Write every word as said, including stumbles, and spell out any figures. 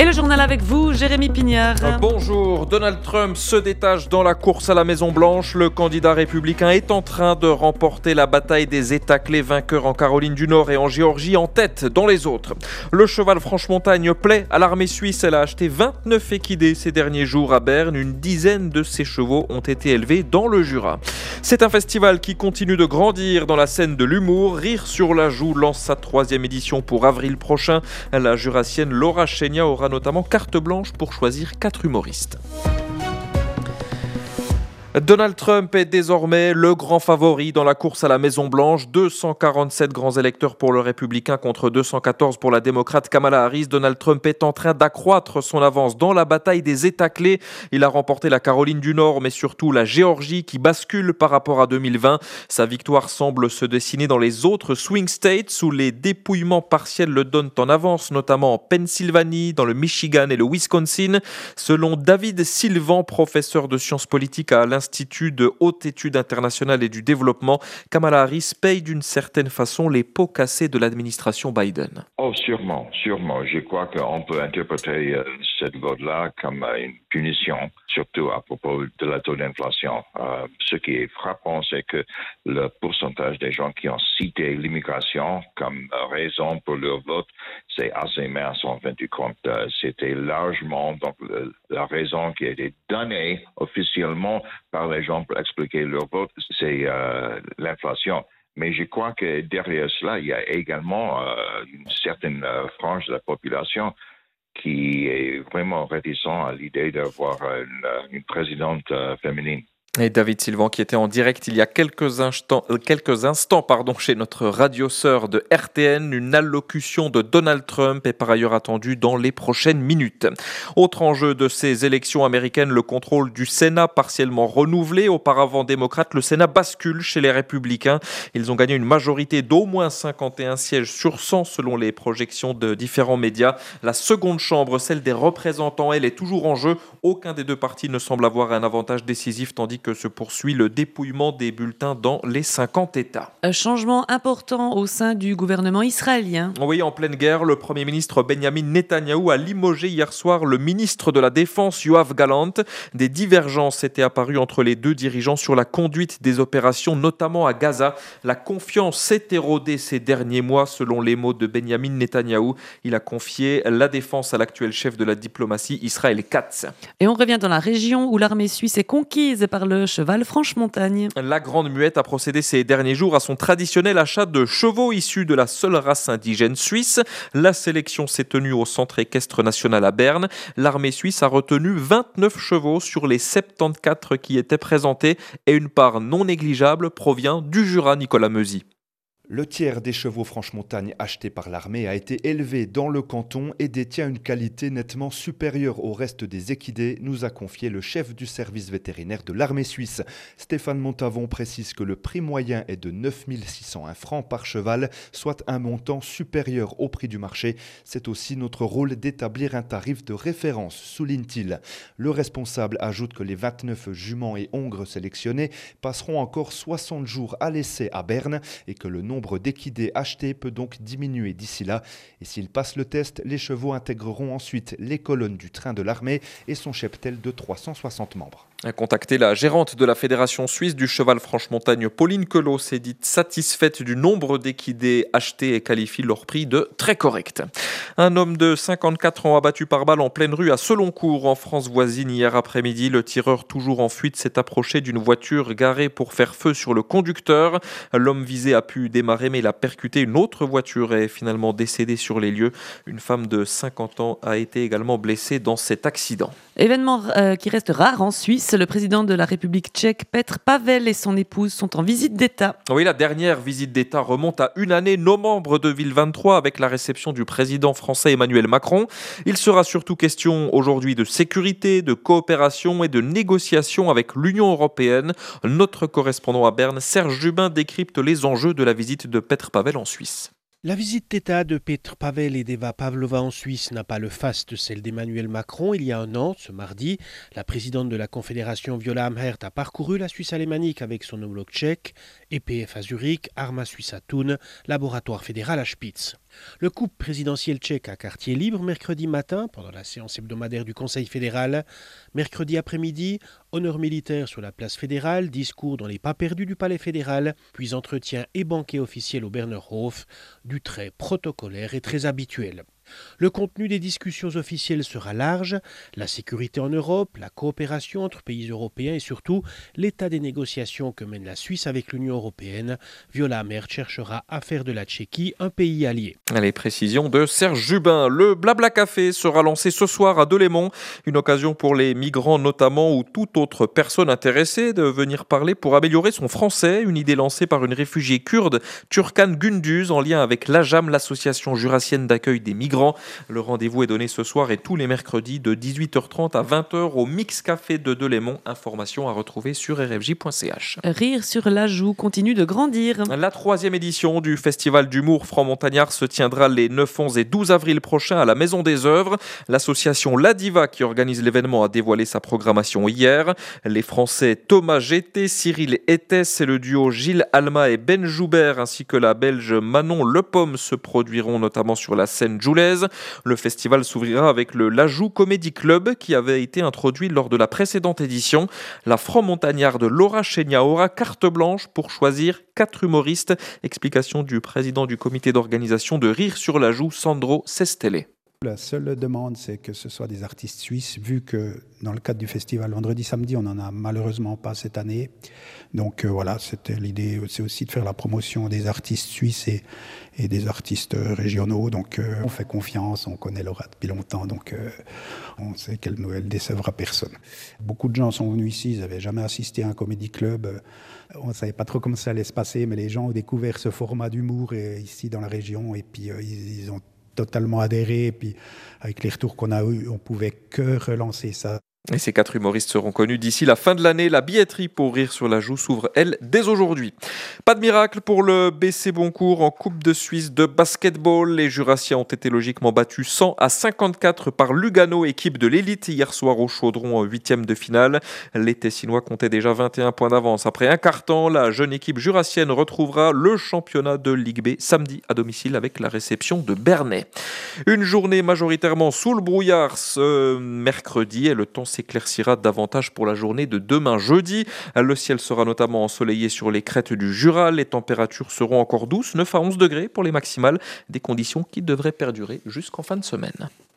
le journal avec vous, Jérémy Pignard. Bonjour, Donald Trump se détache dans la course à la Maison-Blanche. Le candidat républicain est en train de remporter la bataille des États clés, vainqueurs en Caroline du Nord et en Géorgie, en tête dans les autres. Le cheval Franche-Montagne plaît à l'armée suisse. Elle a acheté vingt-neuf équidés ces derniers jours à Berne. Une dizaine de ces chevaux ont été élevés dans le Jura. C'est un festival qui continue de grandir dans la scène de l'humour. Rire sur la joue lance sa troisième édition pour avril prochain. La jurassienne Laura Chénia aura notamment carte blanche pour choisir quatre humoristes. Donald Trump est désormais le grand favori dans la course à la Maison-Blanche. deux cent quarante-sept grands électeurs pour le républicain contre deux cent quatorze pour la démocrate Kamala Harris. Donald Trump est en train d'accroître son avance dans la bataille des États clés. Il a remporté la Caroline du Nord, mais surtout la Géorgie qui bascule par rapport à deux mille vingt. Sa victoire semble se dessiner dans les autres swing states où les dépouillements partiels le donnent en avance, notamment en Pennsylvanie, dans le Michigan et le Wisconsin. Selon David Sylvan, professeur de sciences politiques à l'Institut de haute étude internationale et du développement, Kamala Harris paye d'une certaine façon les pots cassés de l'administration Biden. Oh, sûrement, sûrement. Je crois qu'on peut interpréter euh, cette vote-là comme euh, une punition, surtout à propos de la taux d'inflation. Euh, ce qui est frappant, c'est que le pourcentage des gens qui ont cité l'immigration comme euh, raison pour leur vote, c'est assez mince en fin du compte. Euh, c'était largement donc, le, la raison qui a été donnée officiellement par les gens pour expliquer leur vote, c'est euh, l'inflation. Mais je crois que derrière cela, il y a également euh, une certaine euh, frange de la population qui est vraiment réticent à l'idée d'avoir une, une présidente euh, féminine. Et David Sylvan qui était en direct il y a quelques instants, euh, quelques instants pardon, chez notre radiosœur de R T N. Une allocution de Donald Trump est par ailleurs attendue dans les prochaines minutes. Autre enjeu de ces élections américaines, le contrôle du Sénat partiellement renouvelé. Auparavant démocrate, le Sénat bascule chez les républicains. Ils ont gagné une majorité d'au moins cinquante et un sièges sur cent selon les projections de différents médias. La seconde chambre, celle des représentants, elle est toujours en jeu. Aucun des deux partis ne semble avoir un avantage décisif tandis que se poursuit le dépouillement des bulletins dans les cinquante États. Un changement important au sein du gouvernement israélien. Oui, en pleine guerre, le Premier ministre Benjamin Netanyahou a limogé hier soir le ministre de la Défense Yoav Gallant. Des divergences étaient apparues entre les deux dirigeants sur la conduite des opérations, notamment à Gaza. La confiance s'est érodée ces derniers mois, selon les mots de Benjamin Netanyahou. Il a confié la défense à l'actuel chef de la diplomatie, Israël Katz. Et on revient dans la région où l'armée suisse est conquise par le cheval Franche-Montagne. La Grande Muette a procédé ces derniers jours à son traditionnel achat de chevaux issus de la seule race indigène suisse. La sélection s'est tenue au Centre équestre national à Berne. L'armée suisse a retenu vingt-neuf chevaux sur les soixante-quatorze qui étaient présentés et une part non négligeable provient du Jura, Nicolas Meuzy. Le tiers des chevaux Franche-Montagne achetés par l'armée a été élevé dans le canton et détient une qualité nettement supérieure au reste des équidés, nous a confié le chef du service vétérinaire de l'armée suisse. Stéphane Montavon précise que le prix moyen est de neuf mille six cent un francs par cheval, soit un montant supérieur au prix du marché. C'est aussi notre rôle d'établir un tarif de référence, souligne-t-il. Le responsable ajoute que les vingt-neuf juments et hongres sélectionnés passeront encore soixante jours à l'essai à Berne et que le nombre Le nombre d'équidés achetés peut donc diminuer d'ici là. Et s'ils passent le test, les chevaux intégreront ensuite les colonnes du train de l'armée et son cheptel de trois cent soixante membres. A contacté la gérante de la Fédération suisse du cheval Franche-Montagne, Pauline Queloz, s'est dite satisfaite du nombre d'équidés achetés et qualifie leur prix de très correct. Un homme de cinquante-quatre ans abattu par balle en pleine rue à Seloncourt, en France voisine, hier après-midi. Le tireur, toujours en fuite, s'est approché d'une voiture garée pour faire feu sur le conducteur. L'homme visé a pu démarrer, mais il a percuté une autre voiture et est finalement décédé sur les lieux. Une femme de cinquante ans a été également blessée dans cet accident. Événement euh, qui reste rare en Suisse, le président de la République tchèque, Petr Pavel, et son épouse sont en visite d'État. Oui, la dernière visite d'État remonte à une année, novembre deux mille vingt-trois, avec la réception du président français Emmanuel Macron. Il sera surtout question aujourd'hui de sécurité, de coopération et de négociation avec l'Union européenne. Notre correspondant à Berne, Serge Jubin, décrypte les enjeux de la visite de Petr Pavel en Suisse. La visite d'État de Petr Pavel et d'Eva Pavlova en Suisse n'a pas le faste de celle d'Emmanuel Macron. Il y a un an, ce mardi, la présidente de la Confédération Viola Amherd a parcouru la Suisse alémanique avec son homologue tchèque. E P F à Zurich, Arma Suisse à Thun, laboratoire fédéral à Spitz. Le couple présidentiel tchèque à quartier libre mercredi matin, pendant la séance hebdomadaire du Conseil fédéral. Mercredi après-midi, honneur militaire sur la place fédérale, discours dans les pas perdus du palais fédéral, puis entretien et banquet officiel au Bernerhof, du très protocolaire et très habituel. Le contenu des discussions officielles sera large, la sécurité en Europe, la coopération entre pays européens et surtout l'état des négociations que mène la Suisse avec l'Union européenne. Viola Amert cherchera à faire de la Tchéquie un pays allié. Les précisions de Serge Jubin. Le Blabla Café sera lancé ce soir à Delémont, une occasion pour les migrants notamment ou toute autre personne intéressée de venir parler pour améliorer son français, une idée lancée par une réfugiée kurde, Turkan Gündüz, en lien avec l'A J A M, l'association jurassienne d'accueil des migrants. Le rendez-vous est donné ce soir et tous les mercredis de dix-huit heures trente à vingt heures au Mix Café de Delémont. Information à retrouver sur r f j point c h. Rire sur la joue continue de grandir. La troisième édition du Festival d'humour franc-montagnard se tiendra les neuf, onze et douze avril prochains à la Maison des Œuvres. L'association La Diva qui organise l'événement a dévoilé sa programmation hier. Les Français Thomas Gété, Cyril Etes et le duo Gilles Alma et Ben Joubert ainsi que la Belge Manon Lepomme se produiront notamment sur la scène joulaise. Le festival s'ouvrira avec le Lajou Comedy Club qui avait été introduit lors de la précédente édition. La franc-montagnarde Laura Chenia aura carte blanche pour choisir quatre humoristes. Explication du président du comité d'organisation de Rire sur la Joue, Sandro Sestele. La seule demande, c'est que ce soit des artistes suisses, vu que dans le cadre du festival vendredi samedi, on n'en a malheureusement pas cette année. Donc euh, voilà, c'était l'idée, c'est aussi de faire la promotion des artistes suisses et, et des artistes régionaux. Donc euh, on fait confiance, on connaît Laura depuis longtemps, donc euh, on sait qu'elle ne décevra personne. Beaucoup de gens sont venus ici, ils n'avaient jamais assisté à un comédie club. On ne savait pas trop comment ça allait se passer, mais les gens ont découvert ce format d'humour et, ici dans la région et puis euh, ils, ils ont totalement adhéré, et puis avec les retours qu'on a eus, on pouvait que relancer ça. Et ces quatre humoristes seront connus d'ici la fin de l'année. La billetterie pour Rire sur la Joue s'ouvre, elle, dès aujourd'hui. Pas de miracle pour le B C Boncourt en Coupe de Suisse de basketball. Les Jurassiens ont été logiquement battus cent à cinquante-quatre par Lugano, équipe de l'élite, hier soir au Chaudron en huitième de finale. Les Tessinois comptaient déjà vingt et un points d'avance. Après un quart-temps, la jeune équipe jurassienne retrouvera le championnat de Ligue B samedi à domicile avec la réception de Bernay. Une journée majoritairement sous le brouillard ce mercredi et le temps s'éclaircira davantage pour la journée de demain jeudi. Le ciel sera notamment ensoleillé sur les crêtes du Jura. Les températures seront encore douces, neuf à onze degrés pour les maximales, des conditions qui devraient perdurer jusqu'en fin de semaine.